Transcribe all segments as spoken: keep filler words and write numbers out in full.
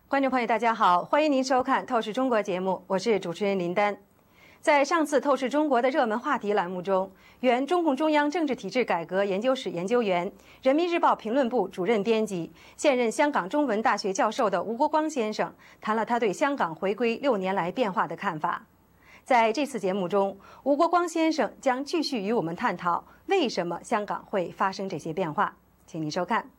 观众朋友，大家好，欢迎您收看《透视中国》节目，我是主持人林丹。在上次《透视中国》的热门话题栏目中，原中共中央政治体制改革研究室研究员、人民日报评论部主任编辑、现任香港中文大学教授的吴国光先生谈了他对香港回归六年来变化的看法。在这次节目中，吴国光先生将继续与我们探讨为什么香港会发生这些变化，请您收看。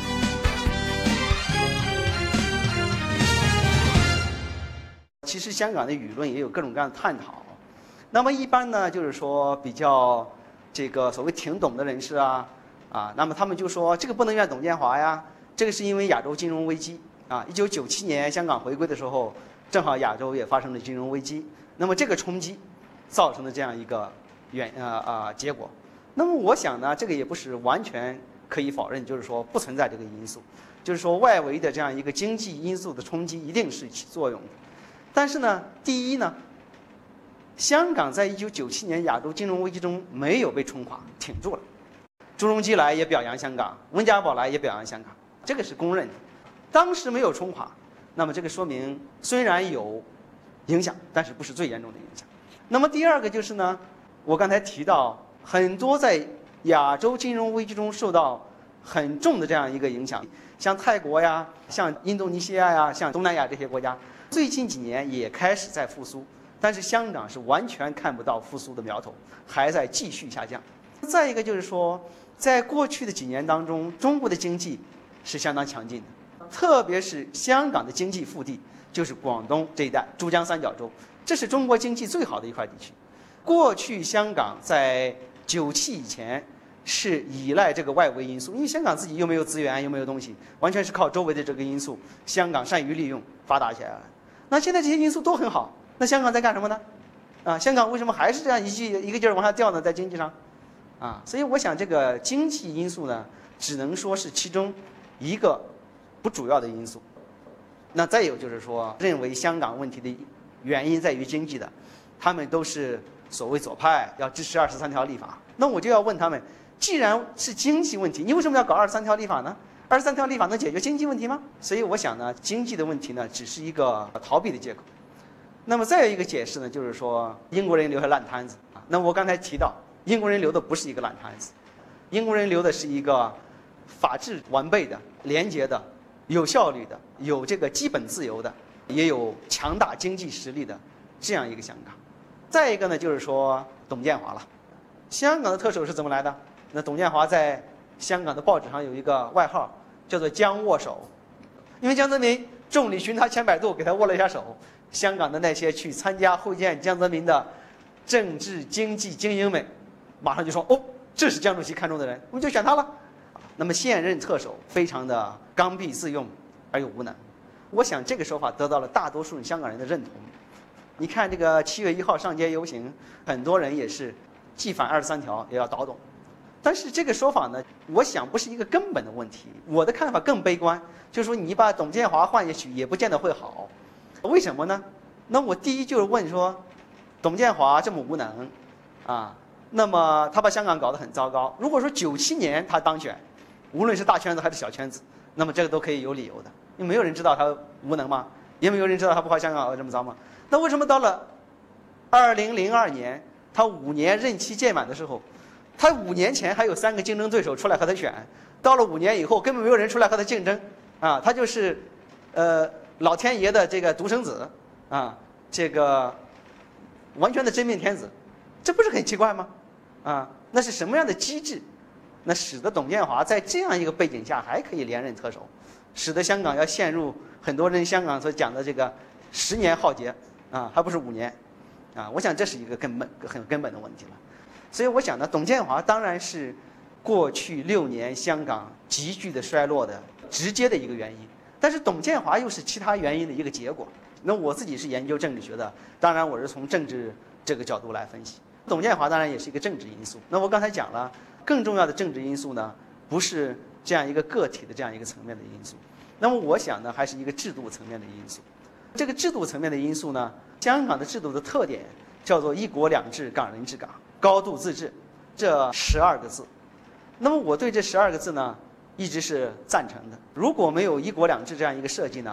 其实香港的舆论也有各种各样的探讨，那么一般呢，就是说比较这个所谓挺懂的人士啊，啊，那么他们就说这个不能怨董建华呀，这个是因为亚洲金融危机啊，一九九七年香港回归的时候，正好亚洲也发生了金融危机，那么这个冲击造成的这样一个原啊啊结果。那么我想呢，这个也不是完全可以否认，就是说不存在这个因素，就是说外围的这样一个经济因素的冲击一定是起作用的。但是呢，第一呢，香港在一九九七年亚洲金融危机中没有被冲垮，挺住了。朱镕基来也表扬香港，温家宝来也表扬香港，这个是公认的。当时没有冲垮，那么这个说明虽然有影响，但是不是最严重的影响。那么第二个就是呢，我刚才提到很多在亚洲金融危机中受到很重的这样一个影响，像泰国呀，像印度尼西亚呀，像东南亚这些国家。最近几年也开始在复苏，但是香港是完全看不到复苏的苗头，还在继续下降。再一个就是说，在过去的几年当中，中国的经济是相当强劲的，特别是香港的经济腹地就是广东这一带珠江三角洲，这是中国经济最好的一块地区。过去香港在九七以前是依赖这个外围因素，因为香港自己又没有资源又没有东西，完全是靠周围的这个因素，香港善于利用发达起来了。那现在这些因素都很好，那香港在干什么呢？啊，香港为什么还是这样一劲一个劲儿往下掉呢？在经济上，啊，所以我想这个经济因素呢，只能说是其中一个不主要的因素。那再有就是说，认为香港问题的原因在于经济的，他们都是所谓左派，要支持二十三条立法。那我就要问他们，既然是经济问题，你为什么要搞二十三条立法呢？二十三条立法能解决经济问题吗？所以我想呢，经济的问题呢，只是一个逃避的借口。那么再有一个解释呢，就是说英国人留下烂摊子啊。那我刚才提到，英国人留的不是一个烂摊子，英国人留的是一个法治完备的、廉洁的、有效率的、有这个基本自由的，也有强大经济实力的这样一个香港。再一个呢，就是说董建华了。香港的特首是怎么来的？那董建华在香港的报纸上有一个外号，叫做江握手，因为江泽民众里寻他千百度，给他握了一下手。香港的那些去参加会见江泽民的政治经济精英们，马上就说：“哦，这是江主席看中的人，我们就选他了。”那么现任特首非常的刚愎自用而又无能，我想这个说法得到了大多数香港人的认同。你看这个七月一号上街游行，很多人也是既反二十三条也要倒董。但是这个说法呢，我想不是一个根本的问题。我的看法更悲观，就是说你把董建华换下去，也不见得会好。为什么呢？那我第一就是问说，董建华这么无能，啊，那么他把香港搞得很糟糕。如果说九七年他当选，无论是大圈子还是小圈子，那么这个都可以有理由的，因为没有人知道他无能嘛，也没有人知道他不把香港搞得这么糟嘛。那为什么到了二零零二年，他五年任期届满的时候？他五年前还有三个竞争对手出来和他选，到了五年以后根本没有人出来和他竞争，啊，他就是，呃，老天爷的这个独生子，啊，这个完全的真命天子，这不是很奇怪吗？啊，那是什么样的机制，那使得董建华在这样一个背景下还可以连任特首，使得香港要陷入很多人香港所讲的这个十年浩劫，啊，还不是五年，啊，我想这是一个根本很根本的问题了。所以我想呢，董建华当然是过去六年香港急剧的衰落的直接的一个原因，但是董建华又是其他原因的一个结果。那我自己是研究政治学的，当然我是从政治这个角度来分析。董建华当然也是一个政治因素。那我刚才讲了，更重要的政治因素呢，不是这样一个个体的这样一个层面的因素。那么我想呢，还是一个制度层面的因素。这个制度层面的因素呢，香港的制度的特点叫做一国两制、港人治港、高度自治，这十二个字。那么我对这十二个字呢，一直是赞成的。如果没有一国两制这样一个设计呢，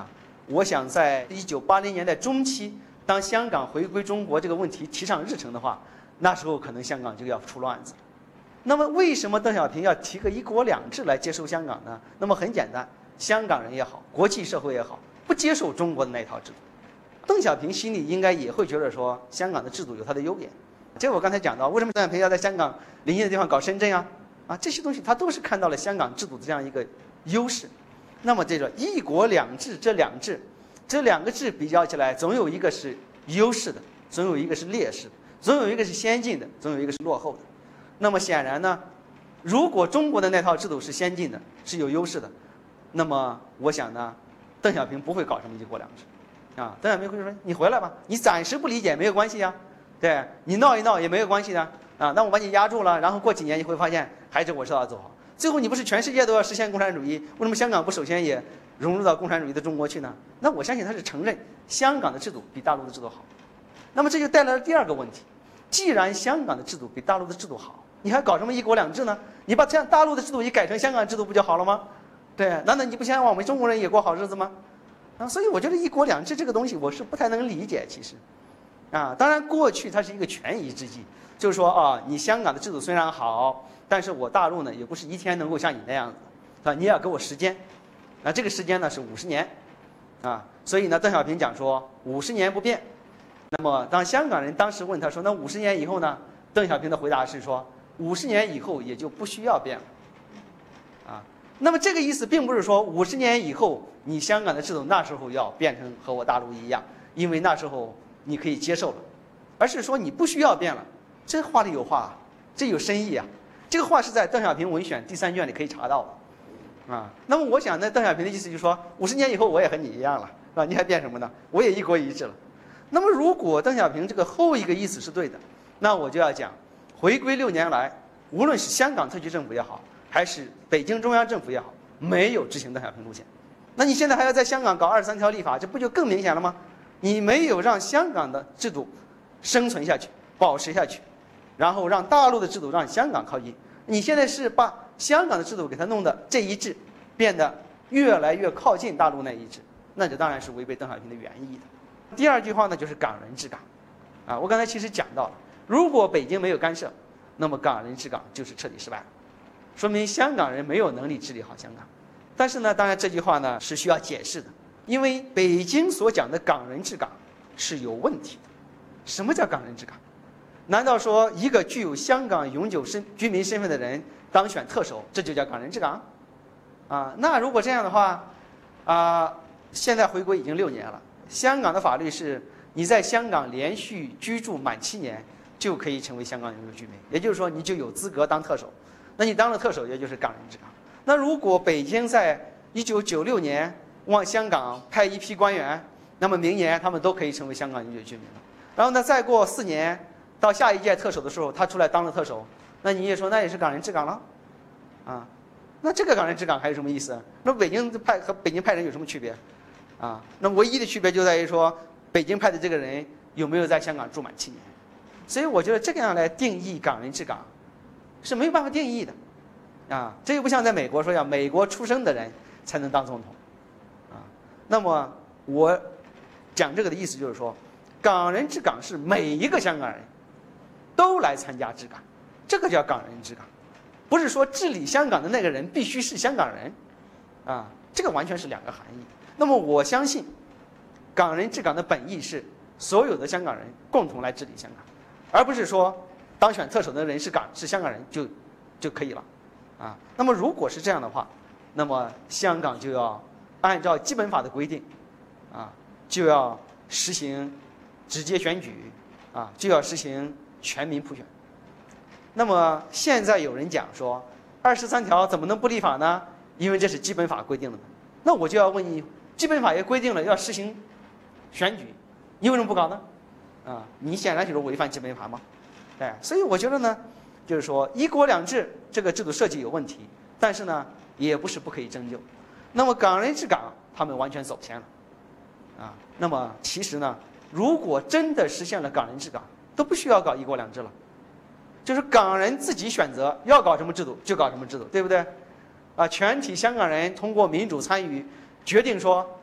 我想在一九八零年代中期，当香港回归中国这个问题提上日程的话，那时候可能香港就要出乱子。那么为什么邓小平要提个一国两制来接收香港呢？那么很简单，香港人也好，国际社会也好，不接受中国的那套制度。邓小平心里应该也会觉得说，香港的制度有它的优点。这我刚才讲到，为什么邓小平要在香港邻近的地方搞深圳啊？啊，这些东西他都是看到了香港制度的这样一个优势。那么这个一国两制这两制，这两个制比较起来，总有一个是优势的，总有一个是劣势的，总有一个是先进的，总有一个是落后的。那么显然呢，如果中国的那套制度是先进的，是有优势的，那么我想呢，邓小平不会搞什么一国两制，啊，邓小平会说你回来吧，你暂时不理解没有关系呀，对你闹一闹也没有关系的啊，那我把你压住了，然后过几年你会发现还是我知道走好。最后你不是全世界都要实现共产主义，为什么香港不首先也融入到共产主义的中国去呢？那我相信他是承认香港的制度比大陆的制度好。那么这就带来了第二个问题，既然香港的制度比大陆的制度好，你还搞什么一国两制呢？你把这样大陆的制度一改成香港制度不就好了吗？对，难道你不想让我们中国人也过好日子吗？啊，所以我觉得一国两制这个东西我是不太能理解，其实，啊，当然过去它是一个权宜之计，就是说啊，你香港的制度虽然好，但是我大陆呢也不是一天能够像你那样子，啊，你也要给我时间，那这个时间呢是五十年，啊，所以呢邓小平讲说五十年不变。那么当香港人当时问他说那五十年以后呢？邓小平的回答是说五十年以后也就不需要变了，啊，那么这个意思并不是说五十年以后你香港的制度那时候要变成和我大陆一样，因为那时候你可以接受了，而是说你不需要变了。这话里有话，这有深意啊。这个话是在邓小平文选第三卷里可以查到的，啊，那么我想呢，邓小平的意思就是说五十年以后我也和你一样了，是吧？你还变什么呢？我也一国一制了。那么如果邓小平这个后一个意思是对的，那我就要讲，回归六年来，无论是香港特区政府也好，还是北京中央政府也好，没有执行邓小平路线。那你现在还要在香港搞二十三条立法，这不就更明显了吗？你没有让香港的制度生存下去、保持下去，然后让大陆的制度让香港靠近。你现在是把香港的制度给它弄得这一致，变得越来越靠近大陆那一致，那就当然是违背邓小平的原意的。第二句话呢，就是港人治港，啊，我刚才其实讲到了，如果北京没有干涉，那么港人治港就是彻底失败了，说明香港人没有能力治理好香港。但是呢，当然这句话呢是需要解释的，因为北京所讲的港人治港是有问题的。什么叫港人治港？难道说一个具有香港永久身居民身份的人当选特首，这就叫港人治港？啊，那如果这样的话，啊，现在回归已经六年了。香港的法律是你在香港连续居住满七年就可以成为香港永久居民，也就是说你就有资格当特首。那你当了特首，也就是港人治港。那如果北京在一九九六年往香港派一批官员，那么明年他们都可以成为香港永久居民了。然后呢，再过四年到下一届特首的时候，他出来当了特首，那你也说那也是港人治港了，啊，那这个港人治港还有什么意思？那北京派和北京派人有什么区别？啊，那唯一的区别就在于说，北京派的这个人有没有在香港住满七年。所以我觉得这个样来定义港人治港，是没有办法定义的，啊，这又不像在美国说要美国出生的人才能当总统，啊，那么我讲这个的意思就是说，港人治港是每一个香港人都来参加治港，这个叫港人治港，不是说治理香港的那个人必须是香港人，啊，这个完全是两个含义。那么我相信，港人治港的本意是所有的香港人共同来治理香港，而不是说当选特首的人是港是香港人就就可以了，啊。那么如果是这样的话，那么香港就要按照基本法的规定，啊，就要实行直接选举，啊，就要实行全民普选。那么现在有人讲说，二十三条怎么能不立法呢？因为这是基本法规定的。那我就要问你，基本法也规定了要实行选举，你为什么不搞呢？啊，你显然就是违反基本法嘛。哎，所以我觉得呢，就是说一国两制这个制度设计有问题，但是呢，也不是不可以征就。那么港人治港，他们完全走偏了，啊，那么其实呢，如果真的实现了港人治港，都不需要搞一国两制了，就是港人自己选择要搞什么制度就搞什么制度，对不对？啊，全体香港人通过民主参与，决定说，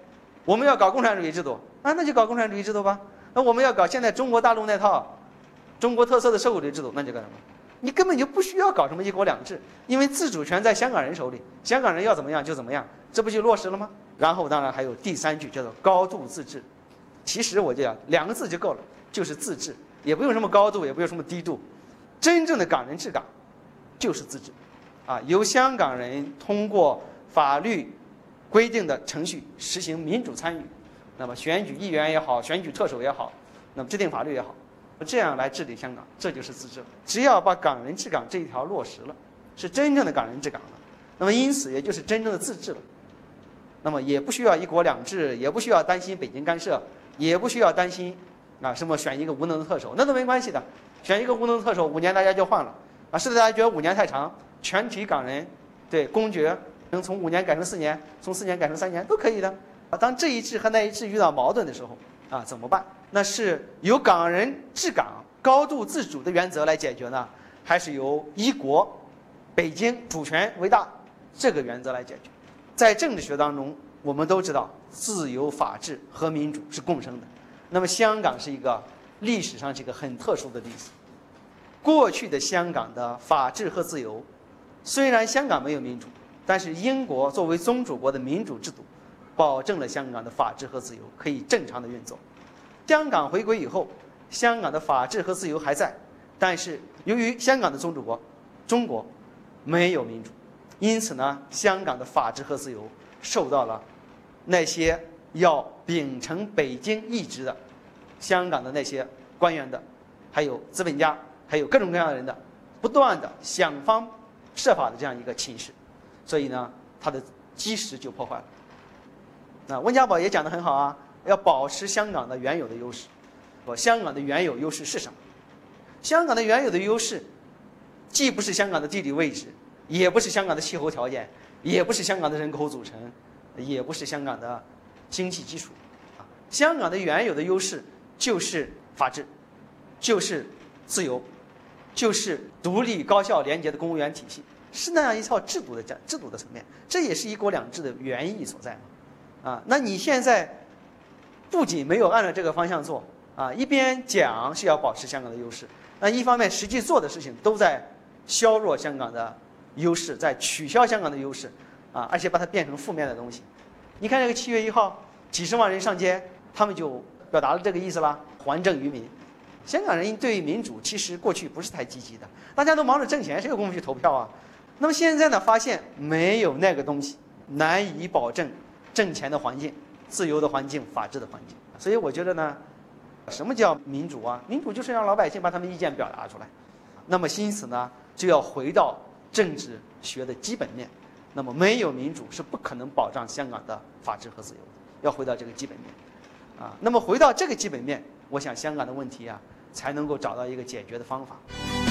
我们要搞共产主义制度啊，那就搞共产主义制度吧。那我们要搞现在中国大陆那套中国特色的社会主义制度，那就干什么？你根本就不需要搞什么一国两制，因为自主权在香港人手里，香港人要怎么样就怎么样，这不就落实了吗？然后当然还有第三句叫做高度自治。其实我讲两个字就够了，就是自治，也不用什么高度，也不用什么低度，真正的港人治港就是自治，啊，由香港人通过法律规定的程序实行民主参与，那么选举议员也好，选举特首也好，那么制定法律也好，这样来治理香港，这就是自治。只要把港人治港这一条落实了，是真正的港人治港了，那么因此也就是真正的自治了。那么也不需要一国两制，也不需要担心北京干涉，也不需要担心啊什么选一个无能的特首，那都没关系的。选一个无能的特首，五年大家就换了啊，是大家觉得五年太长，全体港人对公爵能从五年改成四年，从四年改成三年都可以的。啊，当这一制和那一制遇到矛盾的时候啊，怎么办？那是由港人治港、高度自主的原则来解决呢，还是由一国、北京主权为大这个原则来解决？在政治学当中，我们都知道自由、法治和民主是共生的。那么香港是一个历史上是一个很特殊的例子。过去的香港的法治和自由，虽然香港没有民主，但是英国作为宗主国的民主制度，保证了香港的法治和自由可以正常的运作。香港回归以后，香港的法治和自由还在，但是由于香港的宗主国中国没有民主，因此呢，香港的法治和自由受到了那些要秉承北京意志的香港的那些官员的，还有资本家，还有各种各样的人的不断的想方设法的这样一个侵蚀，所以呢，它的基石就破坏了。那温家宝也讲得很好啊，要保持香港的原有的优势。说香港的原有优势是什么？香港的原有的优势，既不是香港的地理位置，也不是香港的气候条件，也不是香港的人口组成，也不是香港的经济基础。啊，香港的原有的优势就是法治，就是自由，就是独立、高效、廉洁的公务员体系，是那样一套制度的这制度的层面，这也是一国两制的原意所在嘛。啊，那你现在不仅没有按照这个方向做，啊，一边讲是要保持香港的优势，那一方面实际做的事情都在削弱香港的优势，在取消香港的优势，啊，而且把它变成负面的东西。你看这个七月一号，几十万人上街，他们就表达了这个意思啦，还政于民。香港人对民主其实过去不是太积极的，大家都忙着挣钱，谁有功夫去投票啊？那么现在呢，发现没有那个东西，难以保证挣钱的环境、自由的环境、法治的环境。所以我觉得呢，什么叫民主啊？民主就是让老百姓把他们意见表达出来。那么因此呢，就要回到政治学的基本面。那么没有民主是不可能保障香港的法治和自由的，要回到这个基本面。啊，那么回到这个基本面，我想香港的问题啊，才能够找到一个解决的方法。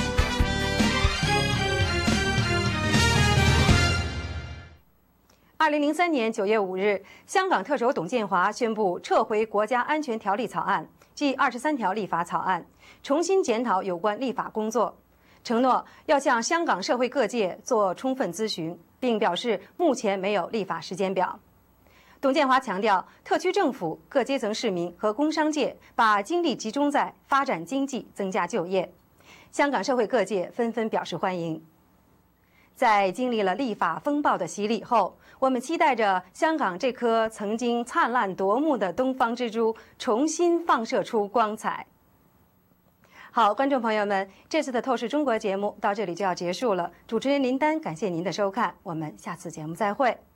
二零零三年九月五日，香港特首董建华宣布撤回国家安全条例草案暨二十三条立法草案，重新检讨有关立法工作，承诺要向香港社会各界做充分咨询，并表示目前没有立法时间表。董建华强调，特区政府、各阶层市民和工商界把精力集中在发展经济、增加就业，香港社会各界纷纷表示欢迎。在经历了立法风暴的洗礼后，我们期待着香港这颗曾经灿烂夺目的东方之珠重新放射出光彩。好，观众朋友们，这次的《透视中国》节目到这里就要结束了。主持人林丹，感谢您的收看，我们下次节目再会。